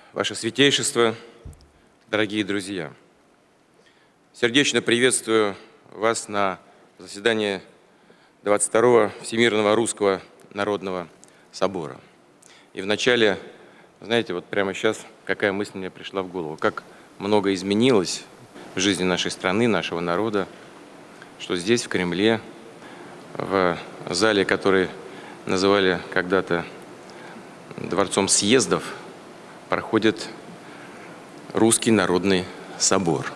Ваше Святейшество, дорогие друзья, сердечно приветствую вас на заседании 22-го Всемирного Русского Народного Собора. И вначале, знаете, вот прямо сейчас какая мысль мне пришла в голову, как много изменилось в жизни нашей страны, нашего народа, что здесь, в Кремле, в зале, который называли когда-то Дворцом съездов, проходит Русский Народный Собор.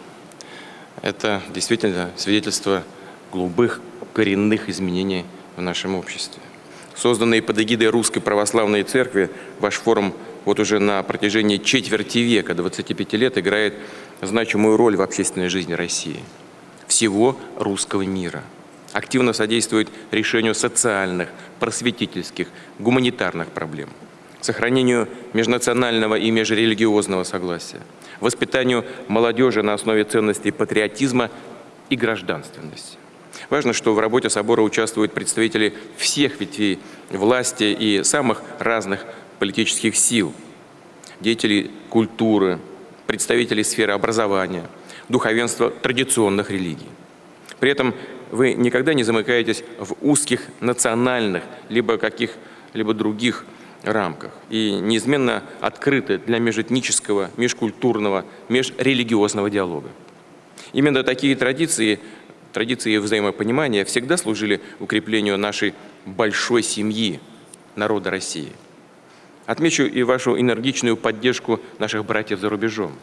Это действительно свидетельство глубоких коренных изменений в нашем обществе. Созданный под эгидой Русской Православной Церкви, ваш форум вот уже на протяжении четверти века, 25 лет, играет значимую роль в общественной жизни России, всего русского мира. Активно содействует решению социальных, просветительских, гуманитарных проблем, сохранению межнационального и межрелигиозного согласия, воспитанию молодежи на основе ценностей патриотизма и гражданственности. Важно, что в работе собора участвуют представители всех ветвей власти и самых разных политических сил, деятели культуры, представители сферы образования, духовенства традиционных религий. При этом вы никогда не замыкаетесь в узких национальных либо каких-либо других рамках и неизменно открыты для межэтнического, межкультурного, межрелигиозного диалога. Именно такие традиции взаимопонимания всегда служили укреплению нашей большой семьи, народа России. Отмечу и вашу энергичную поддержку наших братьев за рубежом.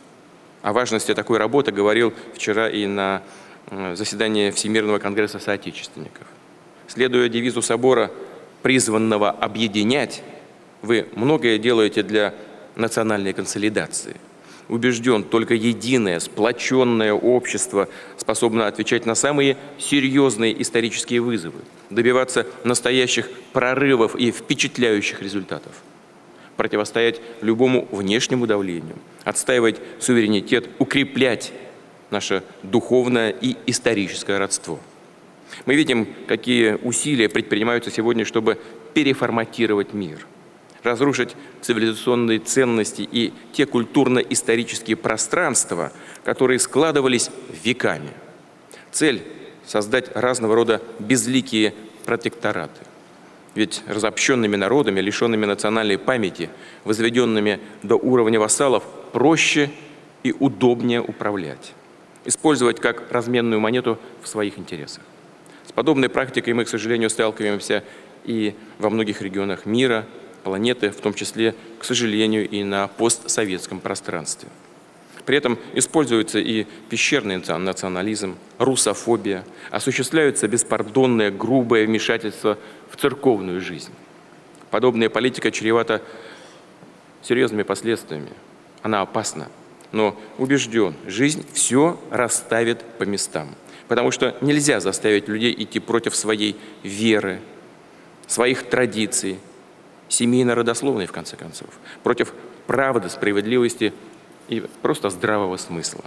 О важности такой работы говорил вчера и на заседании Всемирного конгресса соотечественников. Следуя девизу собора, призванного объединять, вы многое делаете для национальной консолидации. Убежден, только единое, сплоченное общество способно отвечать на самые серьезные исторические вызовы, добиваться настоящих прорывов и впечатляющих результатов, противостоять любому внешнему давлению, отстаивать суверенитет, укреплять наше духовное и историческое родство. Мы видим, какие усилия предпринимаются сегодня, чтобы переформатировать мир, разрушить цивилизационные ценности и те культурно-исторические пространства, которые складывались веками. Цель – создать разного рода безликие протектораты. Ведь разобщенными народами, лишенными национальной памяти, возведенными до уровня вассалов, проще и удобнее управлять, использовать как разменную монету в своих интересах. С подобной практикой мы, к сожалению, сталкиваемся и во многих регионах мира, планеты, в том числе, к сожалению, и на постсоветском пространстве. При этом используется и пещерный национализм, русофобия, осуществляется беспардонное, грубое вмешательство в церковную жизнь. Подобная политика чревата серьезными последствиями. Она опасна. Но убежден, жизнь все расставит по местам. Потому что нельзя заставить людей идти против своей веры, своих традиций, семейно-родословной, в конце концов, против правды, справедливости и просто здравого смысла.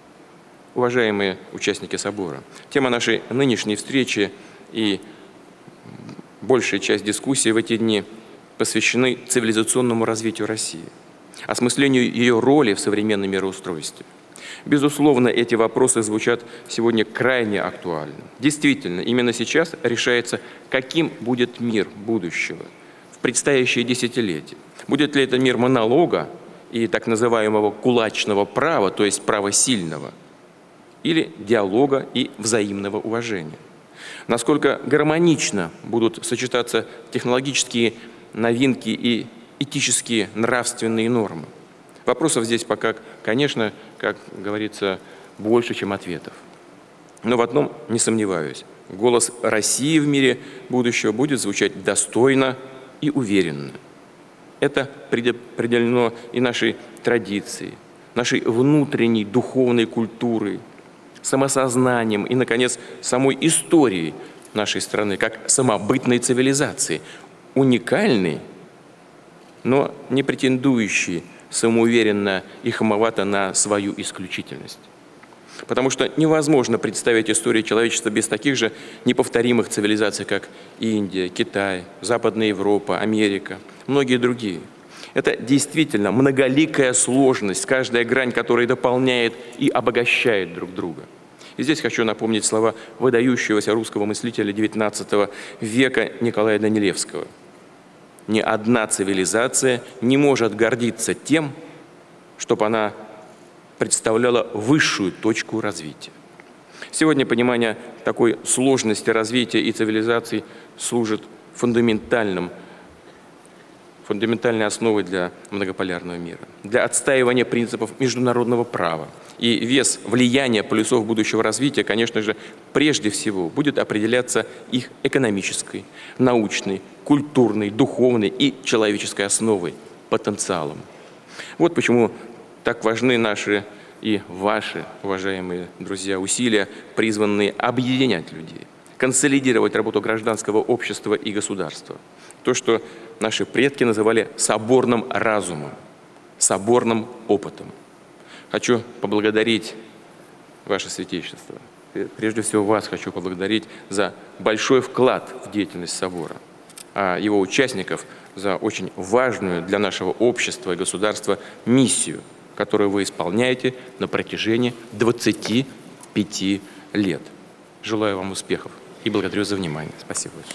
Уважаемые участники собора, тема нашей нынешней встречи и большая часть дискуссии в эти дни посвящены цивилизационному развитию России, осмыслению ее роли в современном мироустройстве. Безусловно, эти вопросы звучат сегодня крайне актуально. Действительно, именно сейчас решается, каким будет мир будущего в предстоящие десятилетия. Будет ли это мир монолога и так называемого кулачного права, то есть права сильного, или диалога и взаимного уважения? Насколько гармонично будут сочетаться технологические новинки и этические, нравственные нормы? Вопросов здесь пока, конечно, как говорится, больше, чем ответов. Но в одном не сомневаюсь. Голос России в мире будущего будет звучать достойно и уверенно. Это предопределено и нашей традицией, нашей внутренней духовной культурой, самосознанием и, наконец, самой историей нашей страны, как самобытной цивилизации, уникальной, но не претендующей самоуверенно и хамовато на свою исключительность. Потому что невозможно представить историю человечества без таких же неповторимых цивилизаций, как Индия, Китай, Западная Европа, Америка, многие другие. Это действительно многоликая сложность, каждая грань которой дополняет и обогащает друг друга. И здесь хочу напомнить слова выдающегося русского мыслителя XIX века Николая Данилевского. Ни одна цивилизация не может гордиться тем, чтобы она представляла высшую точку развития. Сегодня понимание такой сложности развития и цивилизаций служит фундаментальной основой для многополярного мира, для отстаивания принципов международного права. И вес влияния полюсов будущего развития, конечно же, прежде всего будет определяться их экономической, научной, культурной, духовной и человеческой основой, потенциалом. Вот почему так важны наши и ваши, уважаемые друзья, усилия, призванные объединять людей, консолидировать работу гражданского общества и государства. То, что наши предки называли соборным разумом, соборным опытом. Хочу поблагодарить Ваше Святейшество. Прежде всего вас хочу поблагодарить за большой вклад в деятельность собора, а его участников за очень важную для нашего общества и государства миссию, которую вы исполняете на протяжении 25 лет. Желаю вам успехов и благодарю за внимание. Спасибо большое.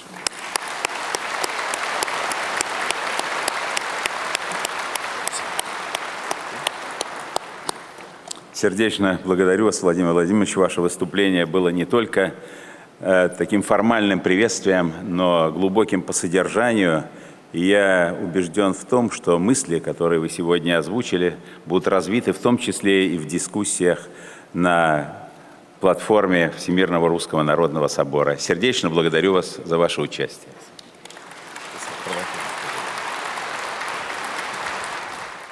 Сердечно благодарю вас, Владимир Владимирович. Ваше выступление было не только таким формальным приветствием, но глубоким по содержанию. И я убежден в том, что мысли, которые вы сегодня озвучили, будут развиты в том числе и в дискуссиях на платформе Всемирного Русского Народного Собора. Сердечно благодарю вас за ваше участие.